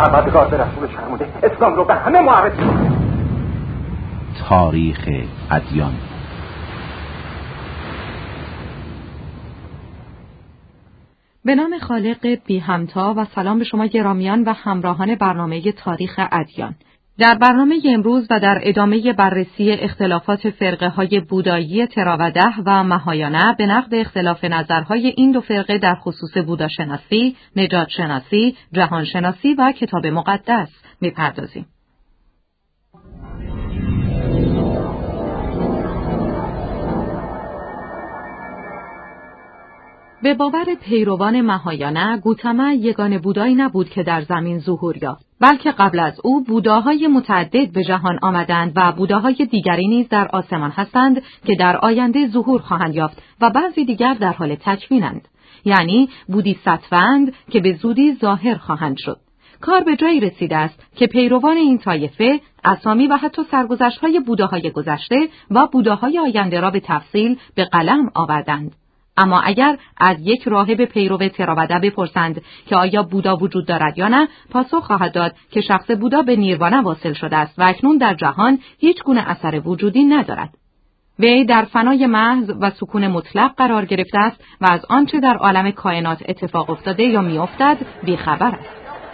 پروردگار به رسولش فرموده اسلام رو به همه معرفی کنه. تاریخ ادیان. به نام خالق بی همتا و سلام به شما گرامیان و همراهان برنامه تاریخ ادیان. در برنامه امروز و در ادامه بررسی اختلافات فرقه‌های بودایی تراوده و مهایانه به نقد اختلاف نظرهای این دو فرقه در خصوص بوداشناسی، نجاتشناسی، جهانشناسی و کتاب مقدس می‌پردازیم. به باور پیروان مهایانه، گوتما یگانه بودایی نبود که در زمین ظهور یافت، بلکه قبل از او بوداهای متعدد به جهان آمدند و بوداهای دیگری نیز در آسمان هستند که در آینده ظهور خواهند یافت و بعضی دیگر در حال تکوینند، یعنی بودیساتواند که به زودی ظاهر خواهند شد. کار به جایی رسیده است که پیروان این طایفه اسامی و حتی سرگذشت‌های بوداهای گذشته و بوداهای آینده را به تفصیل به قلم آوردند. اما اگر از یک راهب پیرو تراوده بپرسند که آیا بودا وجود دارد یا نه، پاسخ خواهد داد که شخص بودا به نیروانه واصل شده است و اکنون در جهان هیچ گونه اثر وجودی ندارد. وی در فنای محض و سکون مطلق قرار گرفته است و از آنچه در عالم کائنات اتفاق افتاده یا می‌افتد بی‌خبر است.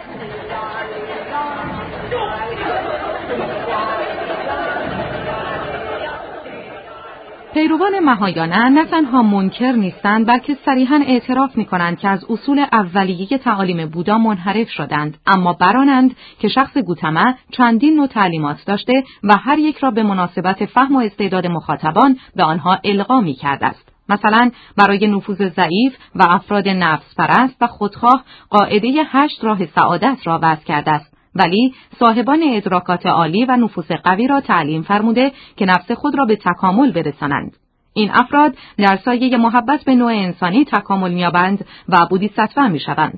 پیروان مهایانه نه تنها منکر نیستند بلکه صریحاً اعتراف می‌کنند که از اصول اولیه تعالیم بودا منحرف شدند، اما برانند که شخص گوتما چندین نوع تعلیمات داشته و هر یک را به مناسبت فهم و استعداد مخاطبان به آنها القا می‌کرده است. مثلا برای نفوذ ضعیف و افراد نفس پرست و خودخواه قاعده 8 راه سعادت را وضع کرده است، ولی صاحبان ادراکات عالی و نفوذ قوی را تعلیم فرموده که نفس خود را به تکامل برسانند. این افراد در سایه محبت به نوع انسانی تکامل می‌یابند و بودیساتوا می‌شوند.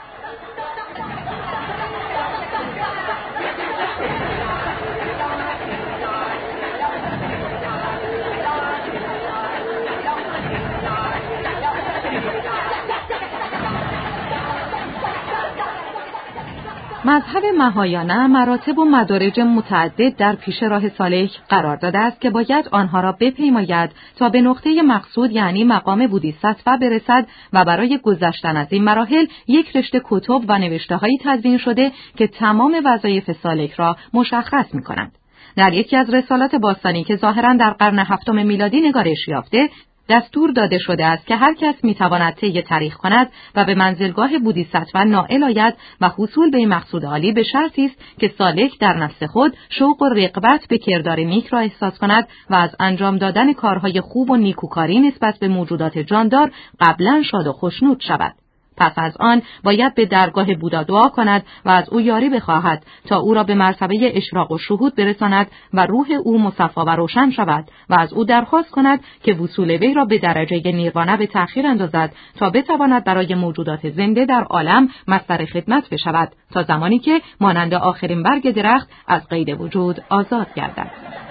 مذهب مهایانه مراتب و مدارج متعدد در پیش راه سالک قرار داده است که باید آنها را بپیماید تا به نقطه مقصود یعنی مقام بودیساتوا برسد و برای گذشتن از این مراحل یک رشته کتب و نوشته‌هایی تدوین شده که تمام وظایف سالک را مشخص می‌کنند. در یکی از رسالات باستانی که ظاهراً در قرن 7 میلادی نگارش یافته، دستور داده شده است که هر کس میتواند طی تاریخ کند و به منزلگاه بودیساتوا نائل آید و حصول به این مقصود عالی به شرطی است که سالک در نفس خود شوق و رغبت به کردار نیک را احساس کند و از انجام دادن کارهای خوب و نیکوکاری نسبت به موجودات جاندار قبلا شاد و خوشنود شود. پس از آن باید به درگاه بودا دعا کند و از او یاری بخواهد تا او را به مرتبه اشراق و شهود برساند و روح او مصفا و روشن شود و از او درخواست کند که وصول وی را به درجه نیروانه به تأخیر اندازد تا بتواند برای موجودات زنده در عالم مصدر خدمت بشود تا زمانی که مانند آخرین برگ درخت از قید وجود آزاد گردد.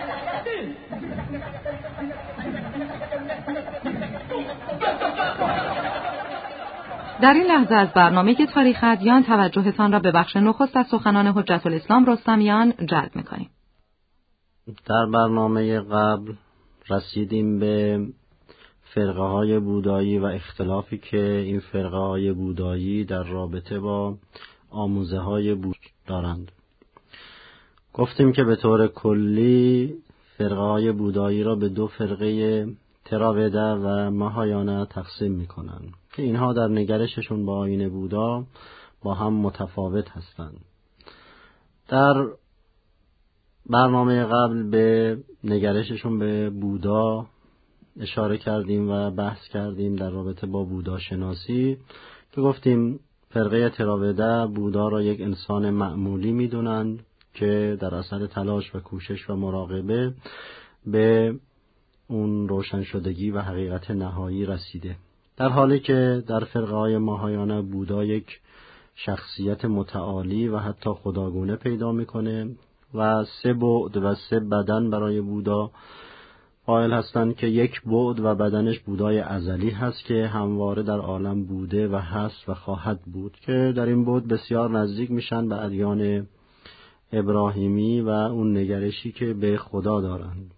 در این لحظه از برنامه تاریخ ادیان توجهتان را به بخش نخست از سخنان حجت الاسلام رستمیان جلب می‌کنیم. در برنامه قبل رسیدیم به فرقه‌های بودایی و اختلافی که این فرقه‌های بودایی در رابطه با آموزه‌های بود دارند. گفتیم که به طور کلی فرقه‌های بودایی را به دو فرقه تراوده و مهایانه تقسیم می‌کنند که اینها در نگرششون با آیین بودا با هم متفاوت هستند. در برنامه قبل به نگرششون به بودا اشاره کردیم و بحث کردیم در رابطه با بودا شناسی که گفتیم فرقه تراوده بودا را یک انسان معمولی می‌دونند که در اثر تلاش و کوشش و مراقبه به اون روشن شدگی و حقیقت نهایی رسیده، در حالی که در فرقه‌های ماهایانه بودا یک شخصیت متعالی و حتی خداگونه پیدا میکنه و 3 بعد و 3 بدن برای بودا قائل هستند که یک بعد و بدنش بودای ازلی هست که همواره در عالم بوده و هست و خواهد بود، که در این بعد بسیار نزدیک میشن به ادیان ابراهیمی و اون نگرشی که به خدا دارند.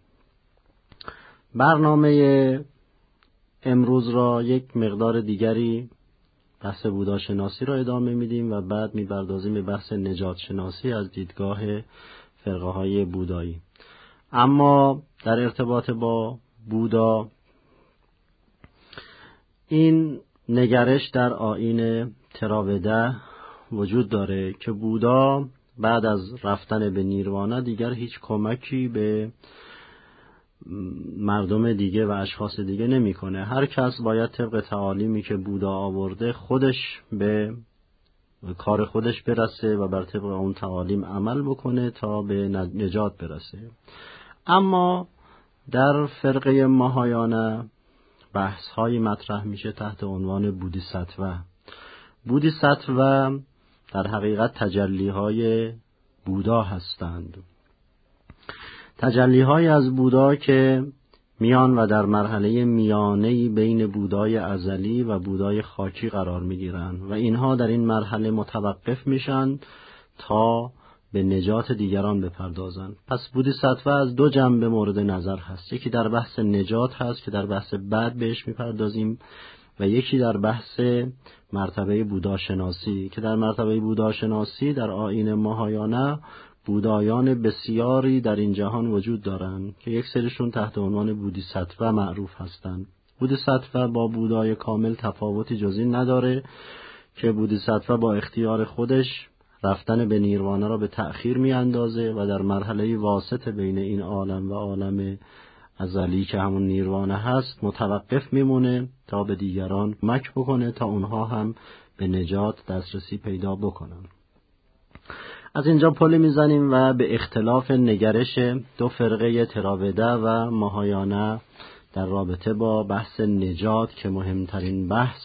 برنامه امروز را یک مقدار دیگری بحث بودا شناسی را ادامه میدیم و بعد میپردازیم به بحث نجات شناسی از دیدگاه فرقه های بودایی. اما در ارتباط با بودا، این نگرش در آیین تراوده وجود داره که بودا بعد از رفتن به نیروانا دیگر هیچ کمکی به مردم دیگه و اشخاص دیگه نمیکنه. هر کس باید طبق تعالیمی که بودا آورده خودش به کار خودش برسه و بر طبق اون تعالیم عمل بکنه تا به نجات برسه. اما در فرقه ماهایانا بحث های مطرح میشه تحت عنوان بودیساتوا. بودیساتوا در حقیقت تجلی های بودا هستند، تجلی های از بودا که میان و در مرحله میانه‌ای بین بودای ازلی و بودای خاکی قرار میگیرند و اینها در این مرحله متوقف میشن تا به نجات دیگران بپردازند. پس بودیساتوا از دو جنبه مورد نظر هست، یکی در بحث نجات هست که در بحث بعد بهش میپردازیم و یکی در بحث مرتبه بودا شناسی که در مرتبه بودا شناسی در آیین ماهایانا بودایان بسیاری در این جهان وجود دارند که یک سریشون تحت عنوان بودیساتوا معروف هستند. بودیساتوا با بودای کامل تفاوتی جز این نداره که بودیساتوا با اختیار خودش رفتن به نیروانا را به تأخیر می اندازه و در مرحله واسط بین این عالم و عالم ازلی که همون نیروانا هست متوقف میمونه تا به دیگران کمک بکنه تا اونها هم به نجات دسترسی پیدا بکنن. از اینجا پل میزنیم و به اختلاف نگرش دو فرقه تراوده و ماهایانا در رابطه با بحث نجات که مهمترین بحث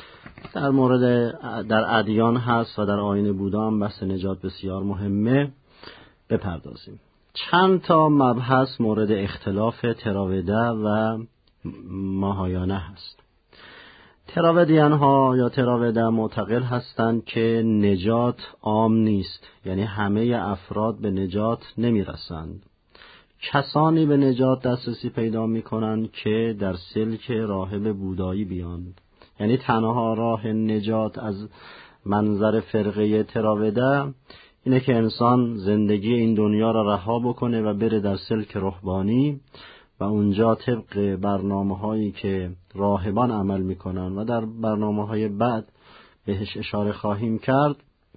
در ادیان هست و در آیین بودا هم بحث نجات بسیار مهمه بپردازیم. چند تا مبحث مورد اختلاف تراوده و ماهایانا هست. تراودیان ها یا تراوده معتقد هستند که نجات عام نیست، یعنی همه افراد به نجات نمی رسند. کسانی به نجات دسترسی پیدا می کنند که در سلک راهب بودایی بیاند. یعنی تنها راه نجات از منظر فرقه تراوده اینه که انسان زندگی این دنیا را رها بکنه و بره در سلک روحانی و اونجا طبق برنامه‌هایی که راهبان عمل میکنن و در برنامه‌های بعد بهش اشاره خواهیم کرد،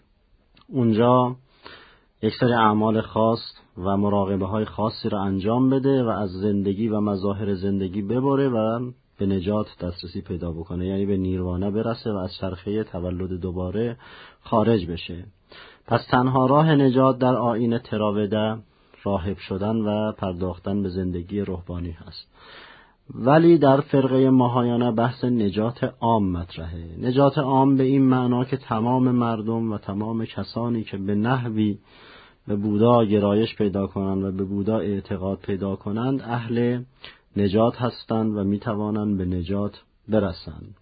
اونجا یک سری اعمال خاص و مراقبه‌های خاصی را انجام بده و از زندگی و مظاهر زندگی ببره و به نجات دسترسی پیدا بکنه، یعنی به نیروانا برسه و از چرخه تولد دوباره خارج بشه. پس تنها راه نجات در آیین تراوده راهب شدن و پرداختن به زندگی روحانی هست. ولی در فرقه ماهایانا بحث نجات عام مطرحه. نجات عام به این معنا که تمام مردم و تمام کسانی که به نحوی به بودا گرایش پیدا کنند و به بودا اعتقاد پیدا کنند اهل نجات هستند و میتوانند به نجات برسند،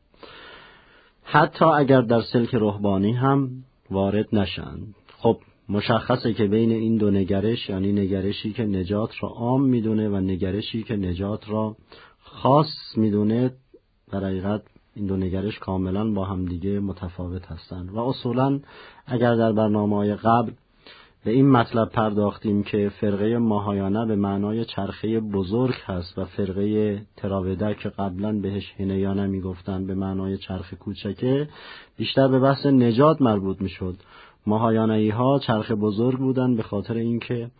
حتی اگر در سلک روحانی هم وارد نشند. خب مشخصه که بین این دو نگرش، یعنی نگرشی که نجات را عام میدونه و نگرشی که نجات را خاص میدونه، در حقیقت این دو نگرش کاملا با هم دیگه متفاوت هستند. و اصولا اگر در برنامه‌های قبل به این مطلب پرداختیم که فرقه ماهایانا به معنای چرخه بزرگ هست و فرقه تراوده که قبلا بهش هینیانا میگفتن به معنای چرخ کوچکه، بیشتر به بحث نجات مربوط میشد. ماهایانایی ها چرخ بزرگ بودن به خاطر اینکه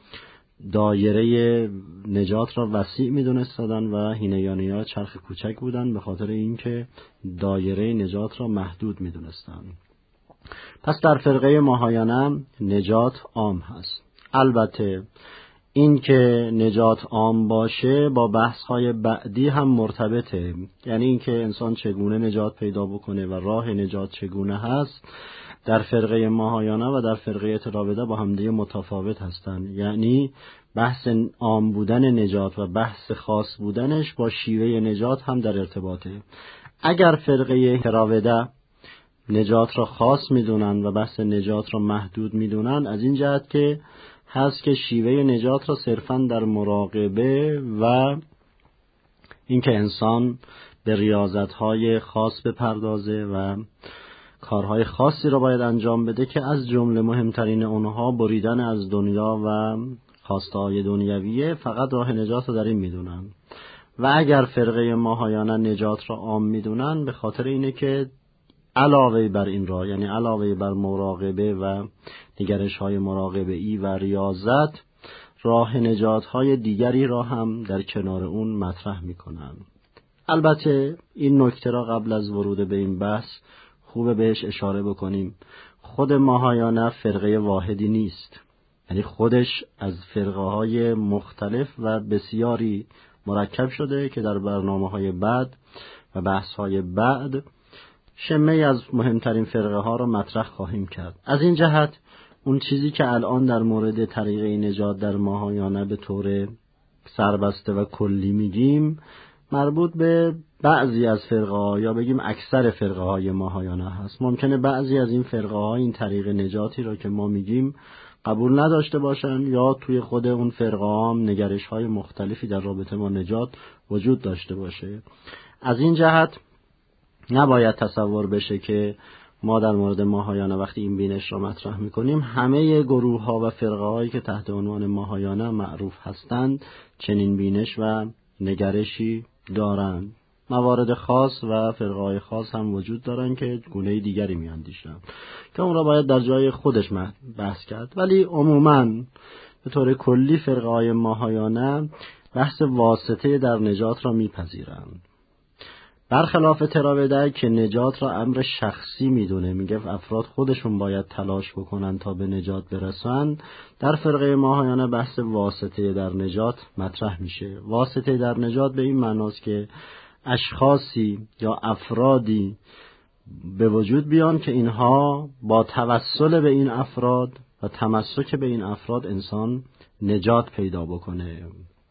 دایره نجات را وسیع میدونستن و هینیانی ها چرخ کوچک بودن به خاطر اینکه دایره نجات را محدود میدونستن. پس در فرقه ماهایانا نجات عام هست. البته این که نجات عام باشه با بحث‌های بعدی هم مرتبطه، یعنی این که انسان چگونه نجات پیدا بکنه و راه نجات چگونه هست در فرقه ماهایانه و در فرقه تراوده با همدیگه متفاوت هستن. یعنی بحث عام بودن نجات و بحث خاص بودنش با شیوه نجات هم در ارتباطه. اگر فرقه تراوده نجات را خاص میدونن و بحث نجات را محدود میدونن، از این جهت که هست که شیوه نجات را صرفاً در مراقبه و اینکه انسان به ریاضت‌های خاص بپردازه و کارهای خاصی را باید انجام بده که از جمله مهمترین اونها بریدن از دنیا و خواسته‌های دنیویه، فقط راه نجات را در این میدونن. و اگر فرقه ماهایانه نجات را عام میدونن به خاطر اینه که علاوه بر این راه، یعنی علاوه بر مراقبه و نگرش‌های مراقبه‌ای و ریاضت، راه نجات‌های دیگری را هم در کنار اون مطرح می‌کنن. البته این نکته را قبل از ورود به این بحث خوبه بهش اشاره بکنیم. خود ماهایانه فرقه واحدی نیست، یعنی خودش از فرقه‌های مختلف و بسیاری مرکب شده که در برنامه‌های بعد و بحث‌های بعد شمه از مهمترین فرقه ها را مطرح خواهیم کرد. از این جهت اون چیزی که الان در مورد طریقه نجات در ماهایانه به طور سربسته و کلی میگیم مربوط به بعضی از فرقه ها یا بگیم اکثر فرقه های ماهایانه هست. ممکنه بعضی از این فرقه ها این طریق نجاتی را که ما میگیم قبول نداشته باشن یا توی خود اون فرقه ها هم نگرش های مختلفی در رابطه با نجات وجود داشته باشه. از این جهت نباید تصور بشه که ما در مورد ماهایانه وقتی این بینش را مطرح میکنیم همه گروه ها و فرقه هایی که تحت عنوان ماهایانه معروف هستند چنین بینش و نگرشی دارند. موارد خاص و فرقه های خاص هم وجود دارند که گونه دیگری میاندیشن که اون را باید در جای خودش بحث کرد، ولی عموماً به طور کلی فرقه های ماهایانه بحث واسطه در نجات را میپذیرند، برخلاف تراوده که نجات را امر شخصی میدونه، میگه افراد خودشون باید تلاش بکنن تا به نجات برسن. در فرقه ماهایانه بحث واسطه در نجات مطرح میشه. واسطه در نجات به این معناست که اشخاصی یا افرادی به وجود بیان که اینها با توسل به این افراد و تمسک به این افراد انسان نجات پیدا بکنه،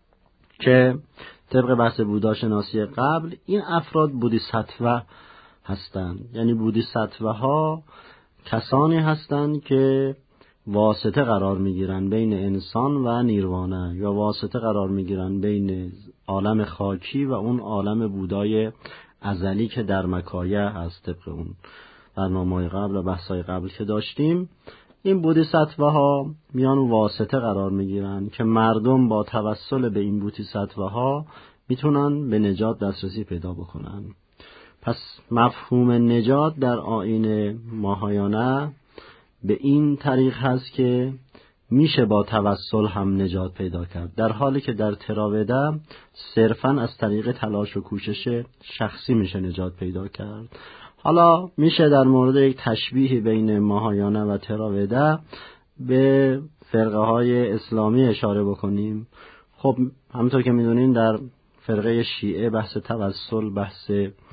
که طبق بحث بودا شناسی قبل این افراد بودیساتوا هستند. یعنی بودیساتوا ها کسانی هستند که واسطه قرار میگیرن بین انسان و نیروانا، یا واسطه قرار میگیرن بین عالم خاکی و اون عالم بودای ازلی که در مکایه هست. طبق اون برنامه‌های قبل و بحث‌های قبل که داشتیم، این بودیساتواها میان واسطه قرار میگیرن که مردم با توسل به این بودیساتواها میتونن به نجات دسترسی پیدا بکنن. پس مفهوم نجات در آیین ماهایانه به این طریق هست که میشه با توسل هم نجات پیدا کرد، در حالی که در تراوده صرفاً از طریق تلاش و کوشش شخصی میشه نجات پیدا کرد. حالا میشه در مورد یک تشبیه بین ماهایانه و تراوده به فرقه های اسلامی اشاره بکنیم. خب همونطور که میدونین در فرقه شیعه بحث توسل، بحث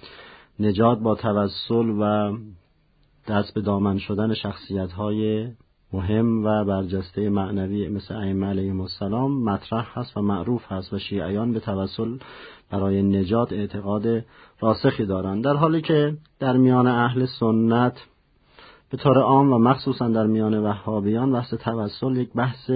نجات با توسل و دست به دامن شدن شخصیت های مهم و برجسته معنوی مثل ائمه علیهم السلام مطرح هست و معروف هست و شیعیان به توسل برای نجات اعتقاد راسخی دارند، در حالی که در میان اهل سنت به طور عام و مخصوصا در میان وهابیان بحث توسل یک بحث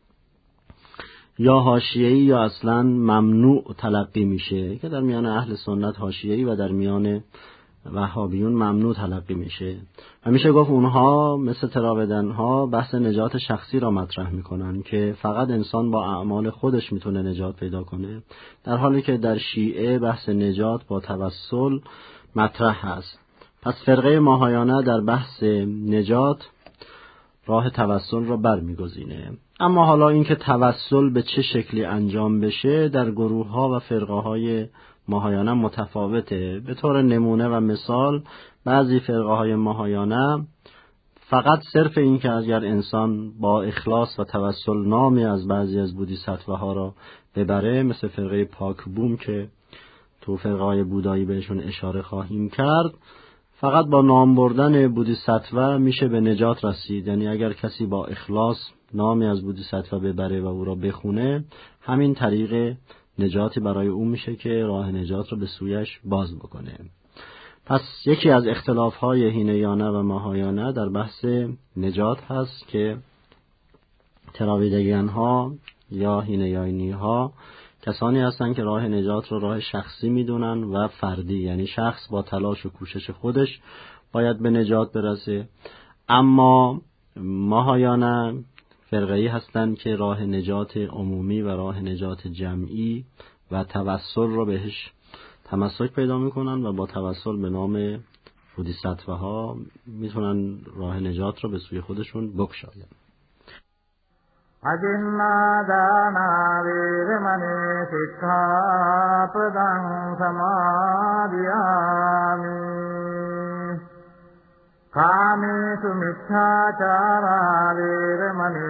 یا حاشیه‌ای یا اصلا ممنوع تلقی میشه، که در میان اهل سنت حاشیه‌ای و در میان وهابیون ممنوع تلقی میشه و میشه گفت اونها مثل تراودنها بحث نجات شخصی را مطرح میکنن که فقط انسان با اعمال خودش میتونه نجات پیدا کنه، در حالی که در شیعه بحث نجات با توسل مطرح هست. پس فرقه ماهایانه در بحث نجات راه توسل را برمیگزینه. اما حالا اینکه توسل به چه شکلی انجام بشه در گروه ها و فرقه های ماهایانه متفاوته. به طور نمونه و مثال بعضی فرقه های ماهایانه فقط صرف این که اگر انسان با اخلاص و توسل نامی از بعضی از بودیساتواها را ببره، مثل فرقه پاک بوم که تو فرقه‌های بودایی بهشون اشاره خواهیم کرد، فقط با نام بردن بودیساتوا میشه به نجات رسید. یعنی اگر کسی با اخلاص نامی از بودیساتوا ببره و او را بخونه، همین طریق نجاتی برای او میشه که راه نجات را به سویش باز بکنه. پس یکی از اختلاف‌های هینیانه و ماهایانه در بحث نجات هست که تراویدگیان‌ها یا هینیانی‌ها کسانی هستند که راه نجات رو راه شخصی میدونن و فردی، یعنی شخص با تلاش و کوشش خودش باید به نجات برسه. اما ماهایانه فرقه‌ای هستند که راه نجات عمومی و راه نجات جمعی و توسل رو بهش تمسک پیدا میکنن و با توسل به نام بودیساتواها میتونن راه نجات رو به سوی خودشون بکشاین. Ajinna dana virmani sikkhapadam samadhiyami kamesu miccācāra virmani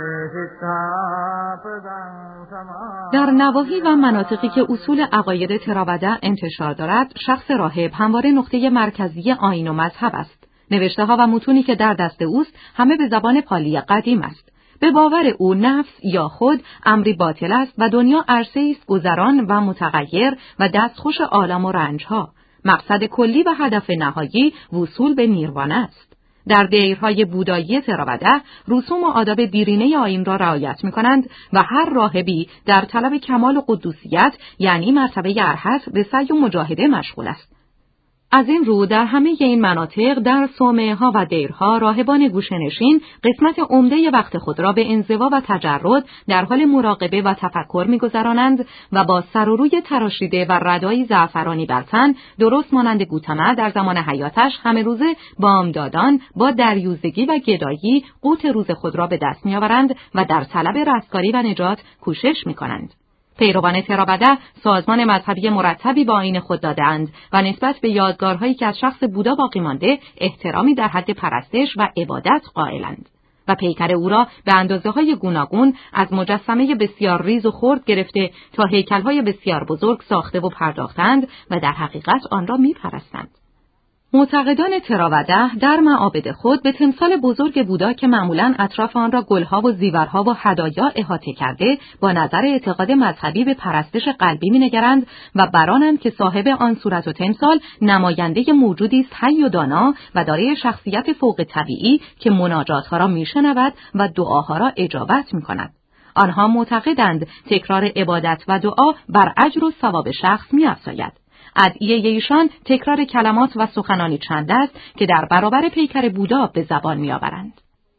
sikkhapadam samadhiyami. در نواحی و مناطقی که اصول عقاید تراوده انتشار دارد، شخص راهب همواره نقطه مرکزی آیین و مذهب است. نوشته‌ها و متونی که در دست اوست همه به زبان پالی قدیم است. به باور او نفس یا خود امری باطل است و دنیا عرصه‌ای است گذران و متغیر و دستخوش آلام و رنجها. مقصد کلی و هدف نهایی وصول به نیروانه است. در دیرهای بودایی تراوده رسوم و آداب بیرینه آیین را رعایت می‌کنند و هر راهبی در طلب کمال و قدوسیت یعنی مرتبه ارهت به سعی و مجاهده مشغول است. از این رو در همه این مناطق در صومعه‌ها و دیرها راهبان گوشه‌نشین قسمت عمده وقت خود را به انزوا و تجرد در حال مراقبه و تفکر می‌گذرانند و با سر و روی تراشیده و ردای زعفرانی بر تن درست مانند گوتمه در زمان حیاتش همه روزه بامدادان با دریوزگی و گدایی قوت روز خود را به دست می‌آورند و در طلب رستگاری و نجات کوشش می‌کنند. پیروان تراوده سازمان مذهبی مرتبی با آیین خود دادند و نسبت به یادگارهایی که از شخص بودا باقی مانده احترامی در حد پرستش و عبادت قائلند و پیکر او را به اندازه‌های گوناگون از مجسمه بسیار ریز و خرد گرفته تا هیکل‌های بسیار بزرگ ساخته و پرداختند و در حقیقت آن را می‌پرستند. معتقدان تراوده در معابد خود به تمثال بزرگ بودا که معمولاً اطراف آن را گلها و زیورها و هدایا احاطه کرده با نظر اعتقاد مذهبی به پرستش قلبی می‌نگرند و برانند که صاحب آن صورت و تمثال نماینده موجودی است حی و دانا و دارای شخصیت فوق طبیعی که مناجاتها را میشنود و دعاها را اجابت می‌کند. آنها معتقدند تکرار عبادت و دعا بر اجر و ثواب شخص می‌افزاید. ادعیه ایشان تکرار کلمات و سخنانی چند است که در برابر پیکر بودا به زبان می‌آورند.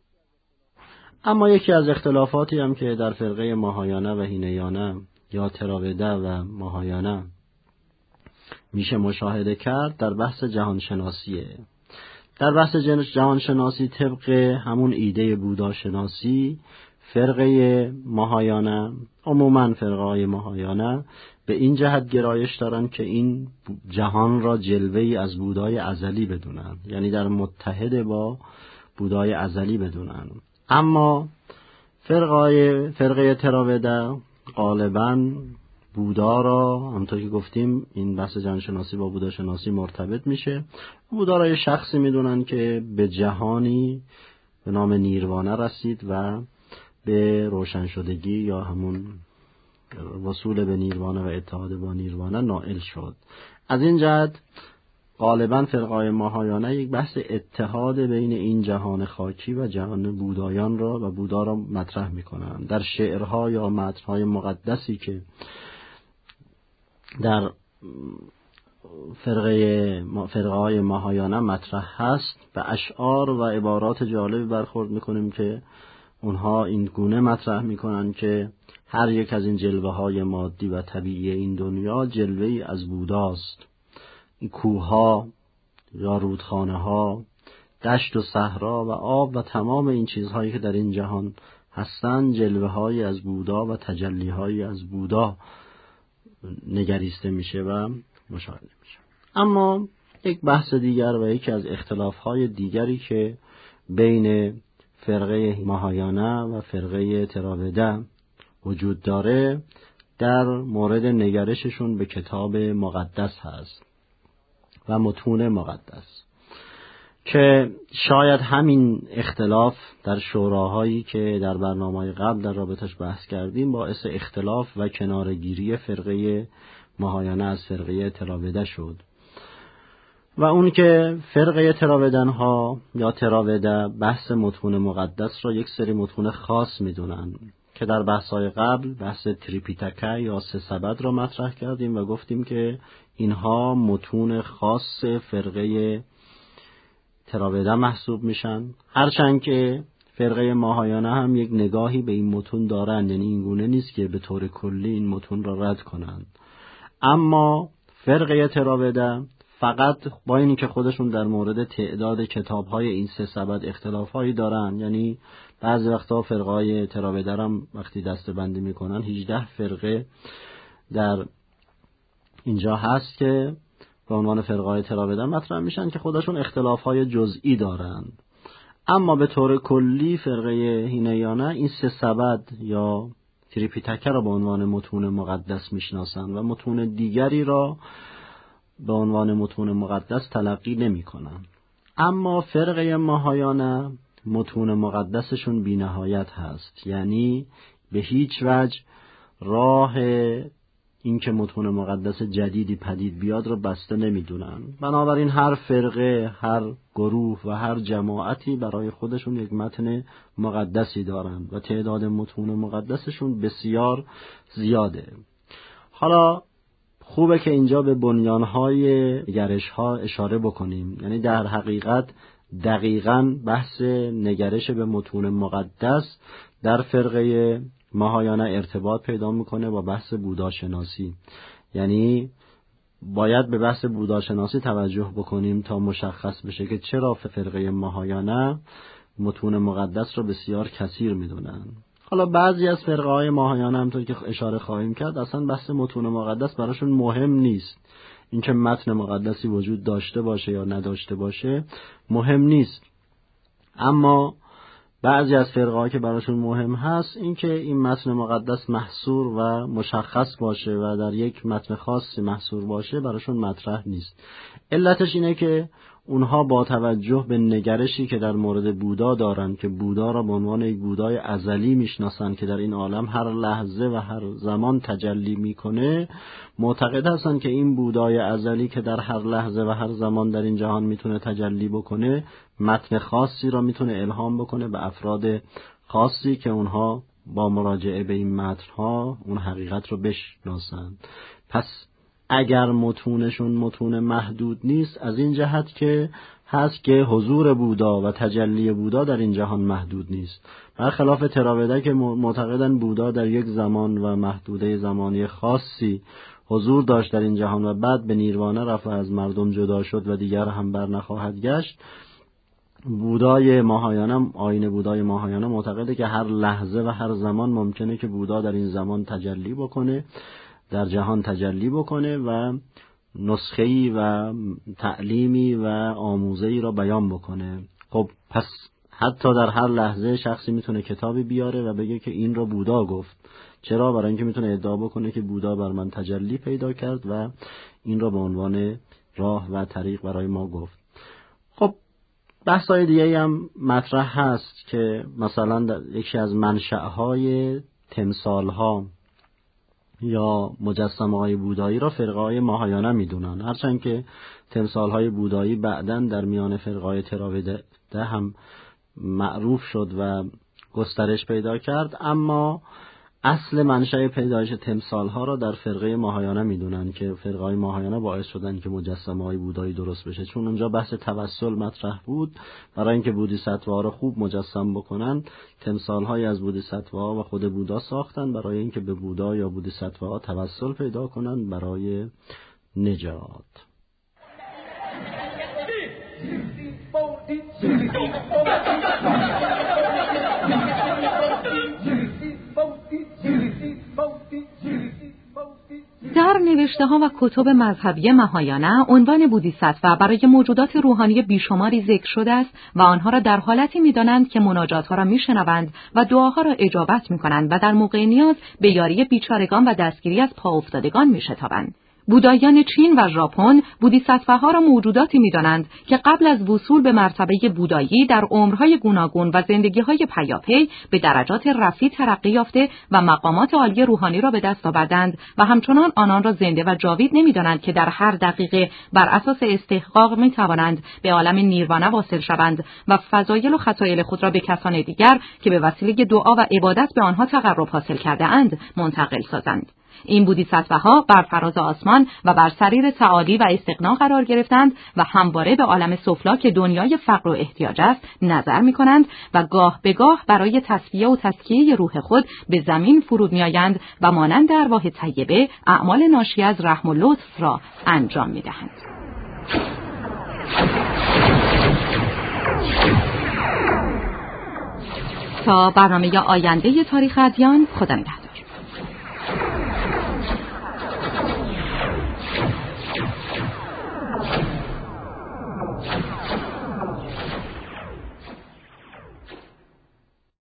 اما یکی از اختلافاتی هم که در فرقه ماهایانه و هینیانه یا تراوده و ماهایانه میشه مشاهده کرد در بحث جهانشناسیه. در بحث جهانشناسی طبق همون ایده بودا شناسی، فرقه ماهایانه، عموماً فرقه‌های ماهایانه به این جهت گرایش دارن که این جهان را جلوه‌ای از بودای ازلی بدونن، یعنی در متحد با بودای ازلی بدونن. اما فرقه تراوده غالباً بودا را، همونطور که گفتیم این بحث جهانشناسی با بودا شناسی مرتبط میشه، بودا را یه شخصی میدونن که به جهانی به نام نیروانه رسید و به روشن شدگی یا همون وصول به نیروانه و اتحاد با نیروانه نائل شد. از این جهت غالباً فرقای ماهایانه یک بحث اتحاد بین این جهان خاکی و جهان بودایان را و بودا را مطرح می‌کنند. در شعرها یا متن‌های مقدسی که در فرقه‌های ماهایانه مطرح هست، به اشعار و عبارات جالبی برخورد می‌کنیم که اونها این گونه مطرح می‌کنند که هر یک از این جلوه‌های مادی و طبیعی این دنیا جلوه‌ای از بوداست. این کوه‌ها یا رودخانه‌ها، دشت و صحرا و آب و تمام این چیزهایی که در این جهان هستند جلوه‌هایی از بودا و تجلی‌هایی از بودا نگریسته میشه و مشاهده میشه. اما یک بحث دیگر و یکی از اختلاف‌های دیگری که بین فرقه ماهایانه و فرقه تراوده وجود داره در مورد نگرششون به کتاب مقدس هست و متون مقدس، که شاید همین اختلاف در شوراهایی که در برنامه قبل در رابطش بحث کردیم باعث اختلاف و کنارگیری فرقه ماهایانه از فرقه تراوده شد، و اون که فرقه تراودن ها یا تراوده بحث متون مقدس را یک سری متون خاص میدونن که در بحث‌های قبل بحث تریپیتاکا یا سه سبد را مطرح کردیم و گفتیم که اینها متون خاص فرقه تراوده محسوب میشن، هرچند که فرقه ماهایانه هم یک نگاهی به این متون دارن، یعنی این گونه نیست که به طور کلی این متون را رد کنند. اما فرقه تراوده فقط با اینی که خودشون در مورد تعداد کتاب‌های این سه سبد اختلاف‌هایی دارن، یعنی بعضی وقتا فرقه‌های تراوده هم وقتی دسته‌بندی میکنن 18 فرقه در اینجا هست که به عنوان فرقه‌های تراوده مطرح میشن که خودشون اختلاف‌های جزئی دارن. اما به طور کلی فرقه هینیانه این سه سبد یا تریپیتاکا را به عنوان متون مقدس میشناسن و متون دیگری را به عنوان متون مقدس تلقی نمی کنن. اما فرقه ماهایانه متون مقدسشون بی نهایت هست، یعنی به هیچ وجه راه این که متون مقدس جدیدی پدید بیاد رو بسته نمیدونن. بنابراین هر فرقه، هر گروه و هر جماعتی برای خودشون یک متن مقدسی دارن و تعداد متون مقدسشون بسیار زیاده. حالا خوبه که اینجا به بنیانهای نگرش‌ها اشاره بکنیم، یعنی در حقیقت دقیقاً بحث نگرش به متون مقدس در فرقه ماهایانه ارتباط پیدا میکنه با بحث بوداشناسی، یعنی باید به بحث بوداشناسی توجه بکنیم تا مشخص بشه که چرا فرقه ماهایانه متون مقدس رو بسیار کثیر میدونن. حالا بعضی از فرقه‌های ماهایانه همونطور که اشاره خواهیم کرد اصلا بحث متون مقدس براشون مهم نیست، اینکه متن مقدسی وجود داشته باشه یا نداشته باشه مهم نیست. اما بعضی از فرقه‌ها که براشون مهم هست اینکه این متن مقدس محصور و مشخص باشه و در یک متن خاصی محصور باشه براشون مطرح نیست. علتش اینه که اونها با توجه به نگرشی که در مورد بودا دارن که بودا را به عنوان یک بودای ازلی میشناسن که در این عالم هر لحظه و هر زمان تجلی میکنه، معتقد هستن که این بودای ازلی که در هر لحظه و هر زمان در این جهان میتونه تجلی بکنه متن خاصی را میتونه الهام بکنه به افراد خاصی که اونها با مراجعه به این متنها اون حقیقت رو بشناسن. پس اگر متونشون متون محدود نیست از این جهت که هست که حضور بودا و تجلی بودا در این جهان محدود نیست، برخلاف تراوده که معتقدن بودا در یک زمان و محدوده زمانی خاصی حضور داشت در این جهان و بعد به نیروانه رفت و از مردم جدا شد و دیگر هم بر نخواهد گشت. بودای ماهایانه، آیین بودای ماهایانه معتقده که هر لحظه و هر زمان ممکنه که بودا در این زمان تجلی بکنه، در جهان تجلی بکنه و نسخه‌ای و تعلیمی و آموزه‌ای را بیان بکنه. خب پس حتی در هر لحظه شخصی میتونه کتابی بیاره و بگه که این را بودا گفت. چرا؟ برای اینکه میتونه ادعا بکنه که بودا بر من تجلی پیدا کرد و این را به عنوان راه و طریق برای ما گفت. خب بحث‌های دیگه هم مطرح هست که مثلا یکی از منشأهای تمثال‌ها یا مجسمه‌های بودایی را فرقه‌های ماهایانه میدونن، هرچند که تمثال‌های بودایی بعداً در میان فرقه‌های تراوده هم معروف شد و گسترش پیدا کرد، اما اصل منشأ پیدایش تمثال‌ها را در فرقه ماهایانه میدونن که فرقه‌های ماهایانه باعث شدن که مجسمه‌های بودایی درست بشه، چون اونجا بحث توسل مطرح بود. برای اینکه بودیساتوها را خوب مجسم بکنن تمثال‌های از بودیساتوها و خود بودا ساختن برای اینکه به بودا یا بودیساتوها توسل پیدا کنن برای نجات. در نوشته‌ها و کتب مذهبی مهایانه عنوان بودیساتوا برای موجودات روحانی بیشماری ذکر شده است و آنها را در حالتی می‌دانند که مناجات‌ها را می‌شنوند و دعاها را اجابت می‌کنند و در موقع نیاز به یاری بیچارگان و دستگیری از پا افتادگان می‌شتابند. بودایان چین و ژاپن بودیساتواها را موجوداتی می‌دانند که قبل از وصول به مرتبه بودایی در عمرهای گوناگون و زندگی‌های پیاپی به درجات رفیع ترقی یافته و مقامات عالی روحانی را به دست آوردند و همچنان آنان را زنده و جاوید نمی‌دانند که در هر دقیقه بر اساس استحقاق می‌توانند به عالم نیروانه واصل شوند و فضایل و خصایل خود را به کسان دیگر که به وسیله دعا و عبادت به آنها تقرب حاصل کرده‌اند منتقل سازند. این بودیساتواها بر فراز آسمان و بر سریر تعالی و استغنا قرار گرفتند و همواره به عالم سفلا که دنیای فقر و احتیاج است نظر می‌کنند و گاه به گاه برای تصفیه و تزکیه روح خود به زمین فرود می‌آیند و مانند ارواح طیبه اعمال ناشی از رحم و لطف را انجام می‌دهند. تا برنامه آینده تاریخ ادیان، خدا نگهدار.